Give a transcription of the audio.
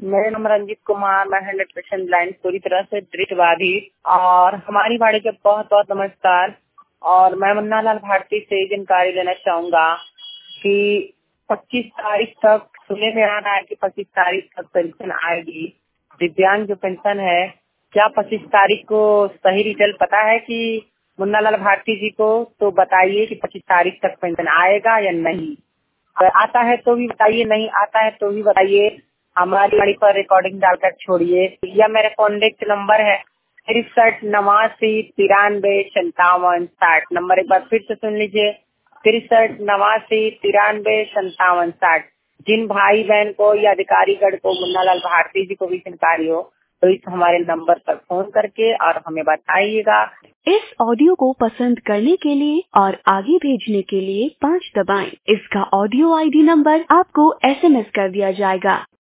मेरा नाम रंजीत कुमार, मैं 100% ब्लाइंड, पूरी तरह से दृष्टिबाधित। और हमारी वाणी के बहुत बहुत नमस्कार। और मैं मुन्नालाल भारती से जानकारी लेना चाहूंगा कि 25 तारीख तक सुनने में आ रहा है कि 25 तारीख तक पेंशन आएगी। दिव्यांग जो पेंशन है, क्या 25 तारीख को सही रिजल्ट पता है कि मुन्नालाल भारती जी को? तो बताइए कि 25 तारीख तक पेंशन आएगा या नहीं। अगर आता है तो भी बताइए, नहीं आता है तो भी बताइए। हमारी गाड़ी पर रिकॉर्डिंग डालकर छोड़िए। या मेरा कॉन्टेक्ट नंबर है 63 89 93 57 60। नंबर एक बार फिर से सुन लीजिए, 63 89 93 57 60। जिन भाई बहन को या अधिकारीगण को मुन्नालाल भारती जी को भी जानकारी हो तो इस हमारे नंबर पर फोन करके और हमें बताइएगा। इस ऑडियो को पसंद करने के लिए और आगे भेजने के लिए 5 दबाएं। इसका ऑडियो आईडी नंबर आपको SMS कर दिया जाएगा।